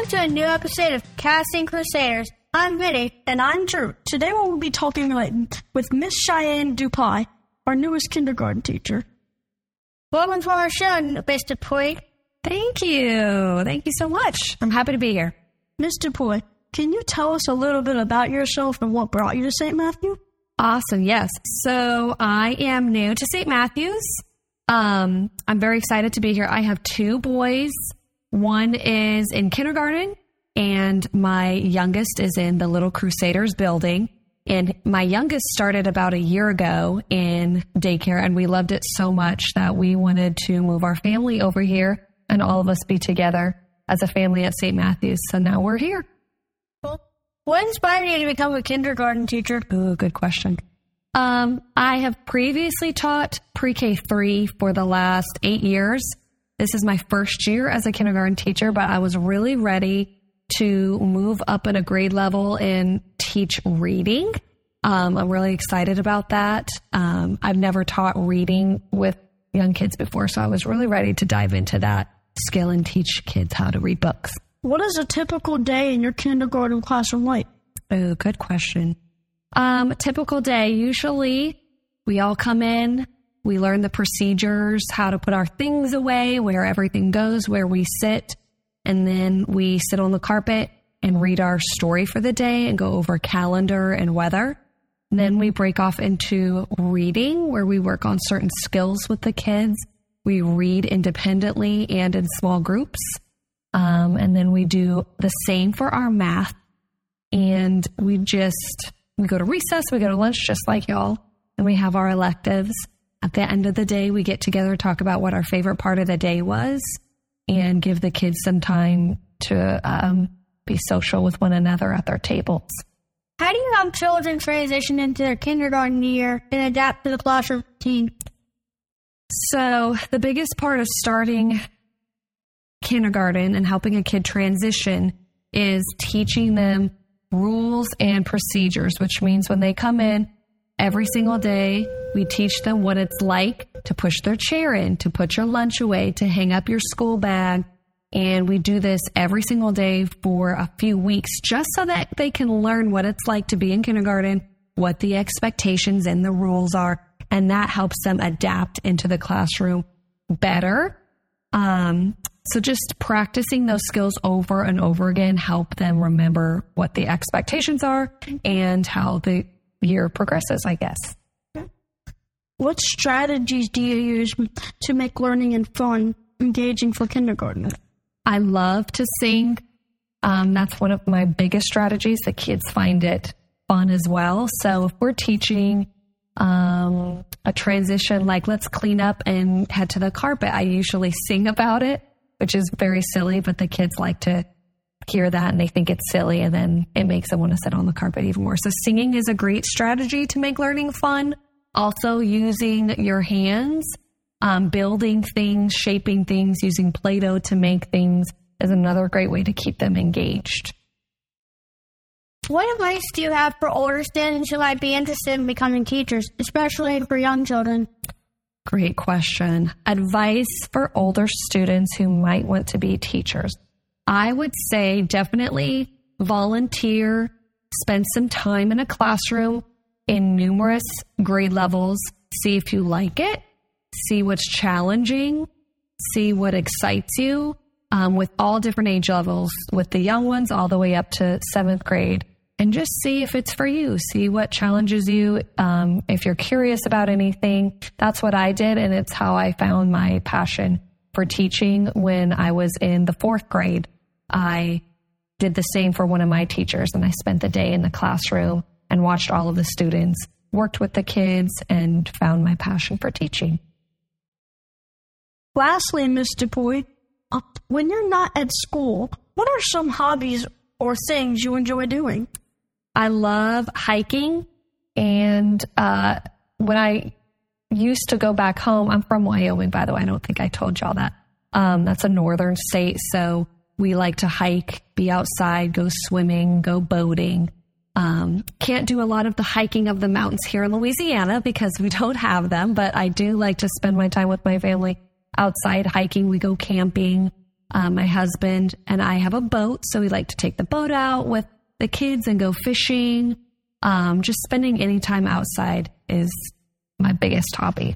to a new episode of Casting Crusaders. I'm Vinny. And I'm Drew. Today we'll be talking with Miss Cheyenne Dupuy, our newest kindergarten teacher. Welcome to our show, Mr. Dupuy. Thank you. Thank you so much. I'm happy to be here. Miss Dupuy, can you tell us a little bit about yourself and what brought you to St. Matthew? Awesome, yes. So I am new to St. Matthews. I'm very excited to be here. I have two boys. One is in kindergarten, and my youngest is in the Little Crusaders building. And my youngest started about a year ago in daycare, and we loved it so much that we wanted to move our family over here and all of us be together as a family at St. Matthews. So now we're here. What inspired you to become a kindergarten teacher? Ooh, good question. I have previously taught pre-K 3 for the last 8 years. This is my first year as a kindergarten teacher, but I was really ready to move up in a grade level and teach reading. I'm really excited about that. I've never taught reading with young kids before, so I was really ready to dive into that skill and teach kids how to read books. What is a typical day in your kindergarten classroom like? Oh, good question. Typical day, usually we all come in, we learn the procedures, how to put our things away, where everything goes, where we sit, and then we sit on the carpet and read our story for the day and go over calendar and weather. And then we break off into reading, where we work on certain skills with the kids. We read independently and in small groups. And then we do the same for our math. And we go to recess, we go to lunch just like y'all, and we have our electives. At the end of the day, we get together, talk about what our favorite part of the day was, and give the kids some time to be social with one another at their tables. How do you help children transition into their kindergarten year and adapt to the classroom routine? So the biggest part of starting kindergarten and helping a kid transition is teaching them rules and procedures, which means when they come in every single day, we teach them what it's like to push their chair in, to put your lunch away, to hang up your school bag. And we do this every single day for a few weeks just so that they can learn what it's like to be in kindergarten, what the expectations and the rules are. And that helps them adapt into the classroom better. So just practicing those skills over and over again help them remember what the expectations are and how the year progresses, I guess. What strategies do you use to make learning and fun engaging for kindergarten? I love to sing. That's one of my biggest strategies. The kids find it fun as well. So if we're teaching a transition, like let's clean up and head to the carpet, I usually sing about it, which is very silly, but the kids like to hear that and they think it's silly, and then it makes them want to sit on the carpet even more. So singing is a great strategy to make learning fun. Also using your hands, building things, shaping things, using Play-Doh to make things is another great way to keep them engaged. What advice do you have for older students who might be interested in becoming teachers, especially for young children? Great question. Advice for older students who might want to be teachers. I would say definitely volunteer, spend some time in a classroom in numerous grade levels, see if you like it, see what's challenging, see what excites you, with all different age levels, with the young ones all the way up to 7th grade. And just see if it's for you. See what challenges you. If you're curious about anything, that's what I did. And it's how I found my passion for teaching when I was in the 4th grade. I did the same for one of my teachers, and I spent the day in the classroom and watched all of the students, worked with the kids, and found my passion for teaching. Lastly, Ms. Dupuy, when you're not at school, what are some hobbies or things you enjoy doing? I love hiking, and when I used to go back home, I'm from Wyoming, by the way. I don't think I told y'all that. That's a northern state, so we like to hike, be outside, go swimming, go boating. Can't do a lot of the hiking of the mountains here in Louisiana because we don't have them, but I do like to spend my time with my family outside hiking. We go camping. My husband and I have a boat, so we like to take the boat out with the kids and go fishing. Just spending any time outside is my biggest hobby.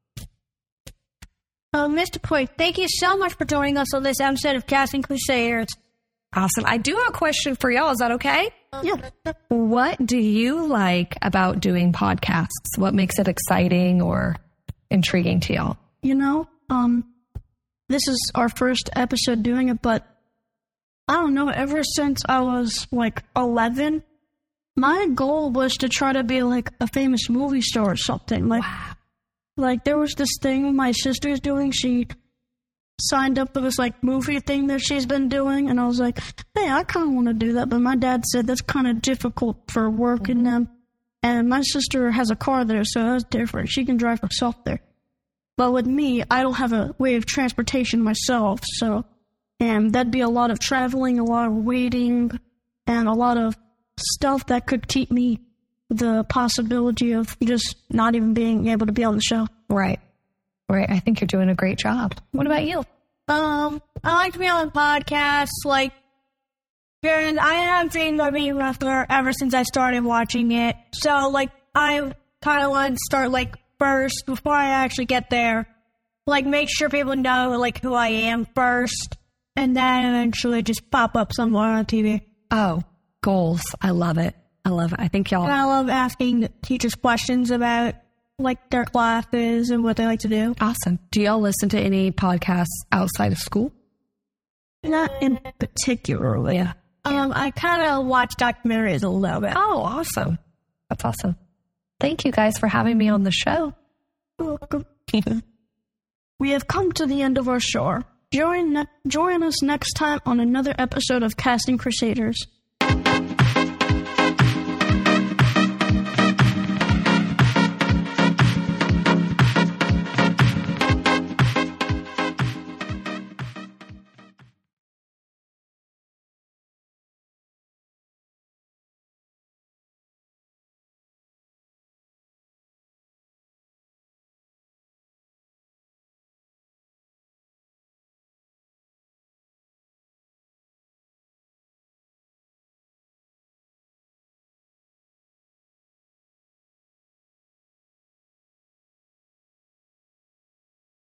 Mr. Poit, thank you so much for joining us on this episode of Casting Crusaders. Awesome. I do have a question for y'all. Is that okay? Yeah. What do you like about doing podcasts? What makes it exciting or intriguing to y'all? You know, this is our first episode doing it, but I don't know, ever since I was like 11, my goal was to try to be like a famous movie star or something. Like, Wow. Like, there was this thing my sister's doing. She signed up for this, like, movie thing that she's been doing. And I was like, hey, I kind of want to do that. But my dad said that's kind of difficult for work and them. And my sister has a car there, so that's different. She can drive herself there. But with me, I don't have a way of transportation myself. So, and that'd be a lot of traveling, a lot of waiting, and a lot of stuff that could keep me the possibility of just not even being able to be on the show. Right. I think you're doing a great job. What about you? I like to be on podcasts, like, and I have dreamed of being a wrestler ever since I started watching it. So, like, I kind of want to start, like, first, before I actually get there, like, make sure people know, like, who I am first, and then eventually just pop up somewhere on TV. Oh, goals. I love it. I think y'all... And I love asking teachers questions about, like, their classes and what they like to do. Awesome. Do y'all listen to any podcasts outside of school? Not in particular. Yeah. I kind of watch documentaries a little bit. Oh, awesome. That's awesome. Thank you guys for having me on the show. You're welcome. We have come to the end of our show. Join us next time on another episode of Casting Crusaders.